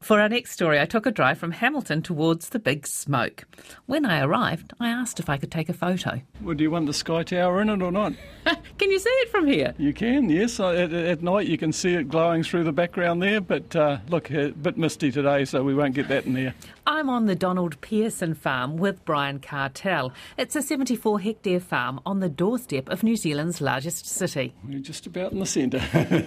For our next story, I took a drive from Hamilton towards the Big Smoke. When I arrived, I asked if I could take a photo. Well, do you want the Sky Tower in it or not? Can you see it from here? You can, yes. At night you can see it glowing through the background there, but look, a bit misty today, so we won't get that in there. I'm on the Donald Pearson farm with Brian Cartell. It's a 74-hectare farm on the doorstep of New Zealand's largest city. We're just about in the centre.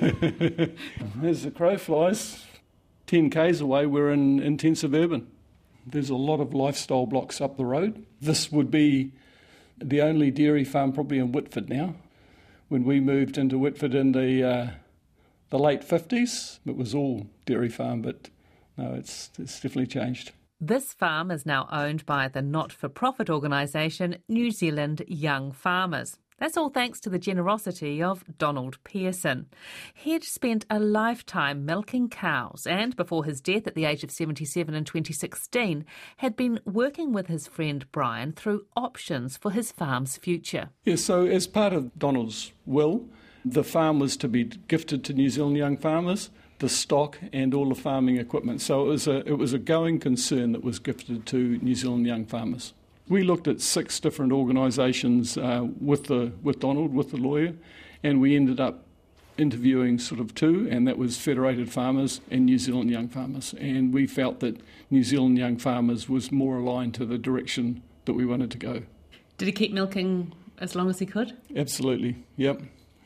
As the crow flies, 10 k's away, we're in intensive urban. There's a lot of lifestyle blocks up the road. This would be the only dairy farm probably in Whitford now. When we moved into Whitford in the late 50s, it was all dairy farm, but no, it's definitely changed. This farm is now owned by the not-for-profit organisation New Zealand Young Farmers. That's all thanks to the generosity of Donald Pearson. He'd spent a lifetime milking cows and, before his death at the age of 77 in 2016, had been working with his friend Brian through options for his farm's future. Yes, so as part of Donald's will, the farm was to be gifted to New Zealand Young Farmers, the stock and all the farming equipment. So it was a going concern that was gifted to New Zealand Young Farmers. We looked at 6 different organisations with Donald, with the lawyer, and we ended up interviewing sort of 2, and that was Federated Farmers and New Zealand Young Farmers. And we felt that New Zealand Young Farmers was more aligned to the direction that we wanted to go. Did he keep milking as long as he could? Absolutely, yep.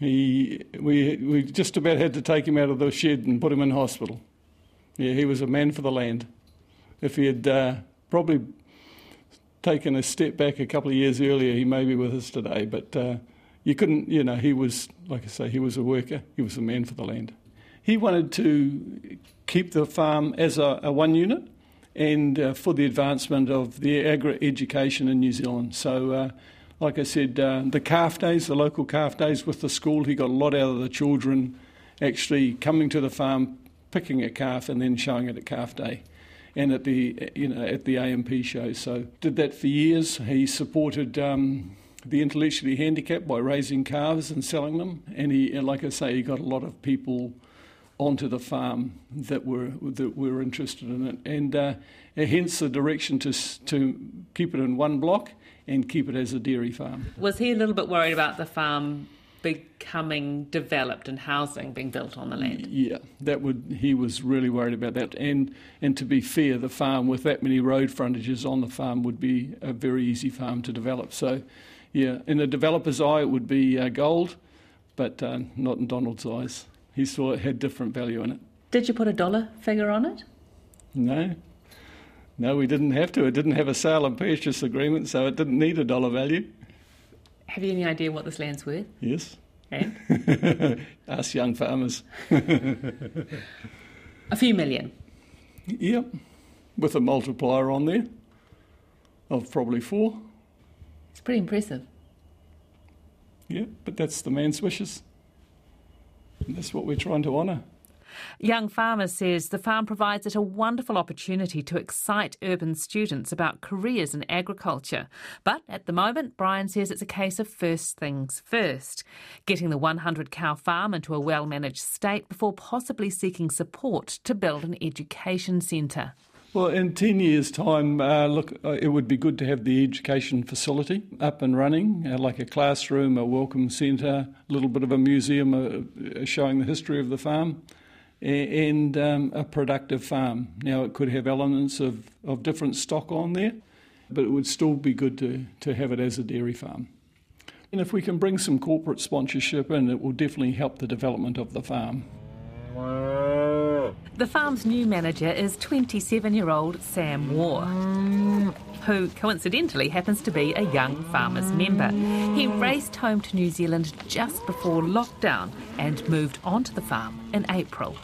We just about had to take him out of the shed and put him in hospital. Yeah, he was a man for the land. If he had probably taken a step back a couple of years earlier, he may be with us today, but you couldn't, he was, like I say, he was a worker, he was a man for the land. He wanted to keep the farm as a one unit and for the advancement of the agri-education in New Zealand. So, like I said, the calf days, the local calf days with the school, he got a lot out of the children actually coming to the farm, picking a calf and then showing it at calf day. And at the AMP show. So did that for years. He supported the intellectually handicapped by raising calves and selling them. And like I say, he got a lot of people onto the farm that were interested in it. And hence the direction to keep it in one block and keep it as a dairy farm. Was he a little bit worried about the farm becoming developed and housing being built on the land? Yeah, he was really worried about that. And to be fair, the farm with that many road frontages on the farm would be a very easy farm to develop. So, yeah, in a developer's eye it would be gold, but not in Donald's eyes. He saw it had different value in it. Did you put a dollar figure on it? No, we didn't have to. It didn't have a sale and purchase agreement, so it didn't need a dollar value. Have you any idea what this land's worth? Yes. And? Us young farmers. A few million? Yep. With a multiplier on there of probably 4. It's pretty impressive. Yeah, but that's the man's wishes. And that's what we're trying to honour. Young Farmers says the farm provides it a wonderful opportunity to excite urban students about careers in agriculture. But at the moment, Brian says it's a case of first things first, getting the 100-cow farm into a well-managed state before possibly seeking support to build an education centre. Well, in 10 years' time, it would be good to have the education facility up and running, like a classroom, a welcome centre, a little bit of a museum showing the history of the farm, and a productive farm. Now, it could have elements of different stock on there, but it would still be good to have it as a dairy farm. And if we can bring some corporate sponsorship in, it will definitely help the development of the farm. The farm's new manager is 27-year-old Sam Waugh, who coincidentally happens to be a Young Farmers member. He raced home to New Zealand just before lockdown and moved onto the farm in April.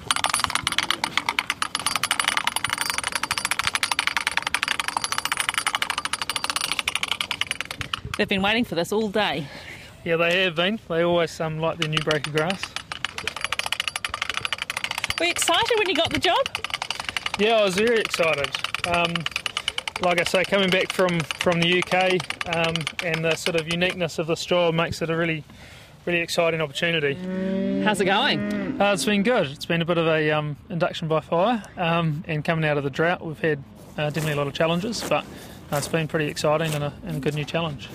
They've been waiting for this all day. Yeah, they have been. They always like their new break of grass. Were you excited when you got the job? Yeah, I was very excited. Like I say, coming back from the UK and the sort of uniqueness of this job makes it a really really exciting opportunity. How's it going? It's been good. It's been a bit of a induction by fire, and coming out of the drought, we've had definitely a lot of challenges, but it's been pretty exciting and a good new challenge.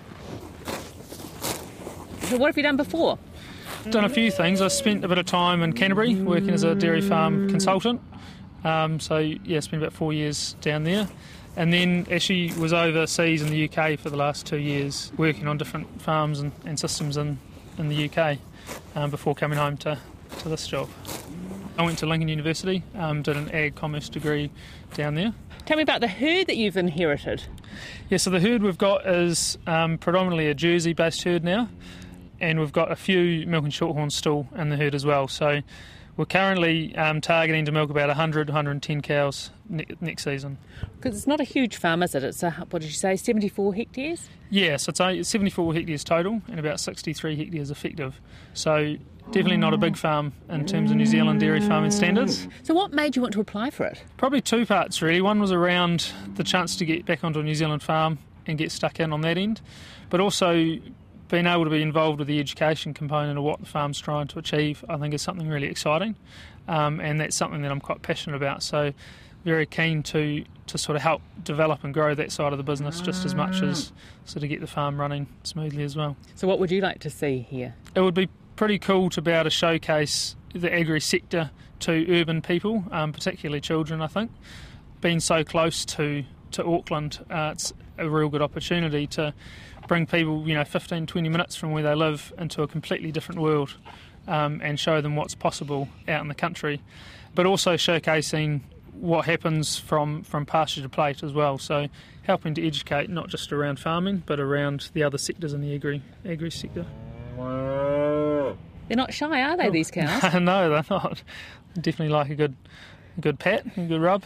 So what have you done before? Done a few things. I spent a bit of time in Canterbury working as a dairy farm consultant. Spent about 4 years down there. And then actually was overseas in the UK for the last 2 years, working on different farms and systems in the UK before coming home to this job. I went to Lincoln University, did an ag commerce degree down there. Tell me about the herd that you've inherited. Yeah, so the herd we've got is predominantly a Jersey-based herd now, and we've got a few milk and shorthorns still in the herd as well. So we're currently targeting to milk about 100, 110 cows next season. Because it's not a huge farm, is it? It's, what did you say, 74 hectares? Yeah, so it's 74 hectares total and about 63 hectares effective. So definitely not a big farm in terms of New Zealand dairy farming standards. So what made you want to apply for it? Probably two parts really. One was around the chance to get back onto a New Zealand farm and get stuck in on that end, but also being able to be involved with the education component of what the farm's trying to achieve, I think is something really exciting, and that's something that I'm quite passionate about. So very keen to sort of help develop and grow that side of the business just as much as sort of get the farm running smoothly as well. So what would you like to see here? It would be pretty cool to be able to showcase the agri sector to urban people, particularly children, I think. Being so close to Auckland, it's a real good opportunity to bring people, 15, 20 minutes from where they live into a completely different world, and show them what's possible out in the country, but also showcasing what happens from pasture to plate as well. So helping to educate not just around farming, but around the other sectors in the agri sector. They're not shy, are they, these cows? No, they're not. Definitely like a good pat, a good rub.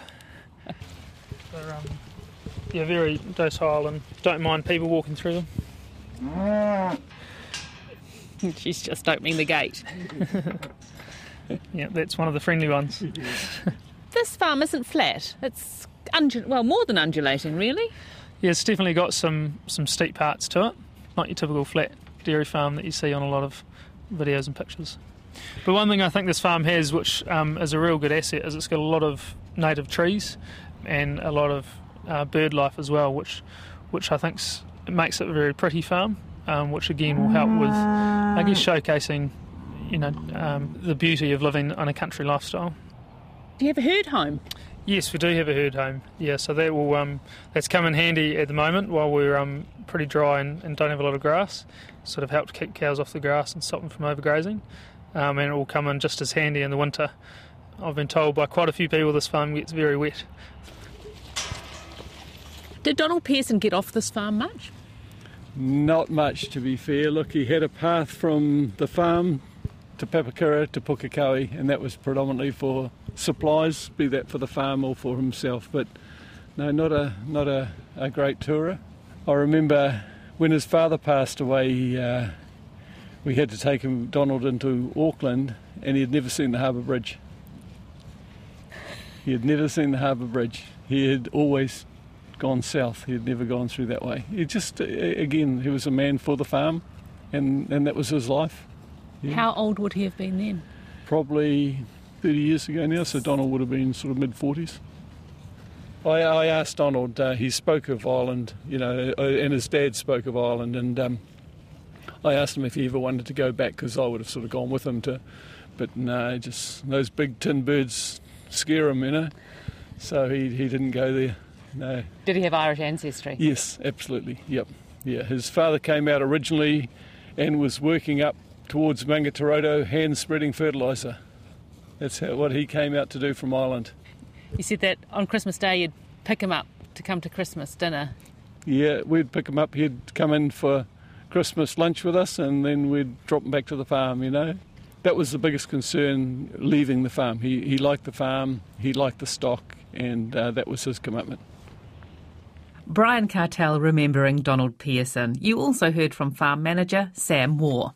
They're very docile and don't mind people walking through them. She's just opening the gate. Yeah, that's one of the friendly ones. This farm isn't flat. It's more than undulating, really. Yeah, it's definitely got some steep parts to it. Not your typical flat dairy farm that you see on a lot of videos and pictures. But one thing I think this farm has, which is a real good asset, is it's got a lot of native trees and a lot of bird life as well, which I think makes it a very pretty farm, which again will help with, I guess, showcasing, the beauty of living on a country lifestyle. Do you have a herd home? Yes, we do have a herd home. Yeah, so that will that's come in handy at the moment while we're pretty dry and don't have a lot of grass. Sort of help to keep cows off the grass and stop them from overgrazing, and it will come in just as handy in the winter. I've been told by quite a few people this farm gets very wet. Did Donald Pearson get off this farm much? Not much, to be fair. Look, he had a path from the farm to Papakura to Pukekohe, and that was predominantly for supplies, be that for the farm or for himself. But no, not a great tourer. I remember when his father passed away, we had to take Donald into Auckland, and he had never seen the Harbour Bridge. He had never seen the Harbour Bridge. He had always gone south. He had never gone through that way. He just, again, he was a man for the farm, and that was his life. Yeah. How old would he have been then? Probably 30 years ago now, so Donald would have been sort of mid-40s. I asked Donald, he spoke of Ireland, and his dad spoke of Ireland, and I asked him if he ever wanted to go back, because I would have sort of gone with him but no, just those big tin birds scare him, so he didn't go there. No. Did he have Irish ancestry? Yes, absolutely, yep. Yeah, his father came out originally and was working up towards Mangatoroto, hand-spreading fertiliser. That's what he came out to do from Ireland. You said that on Christmas Day you'd pick him up to come to Christmas dinner. Yeah, we'd pick him up. He'd come in for Christmas lunch with us, and then we'd drop him back to the farm, That was the biggest concern, leaving the farm. He liked the farm, he liked the stock, and that was his commitment. Brian Cartell remembering Donald Pearson. You also heard from farm manager Sam Moore.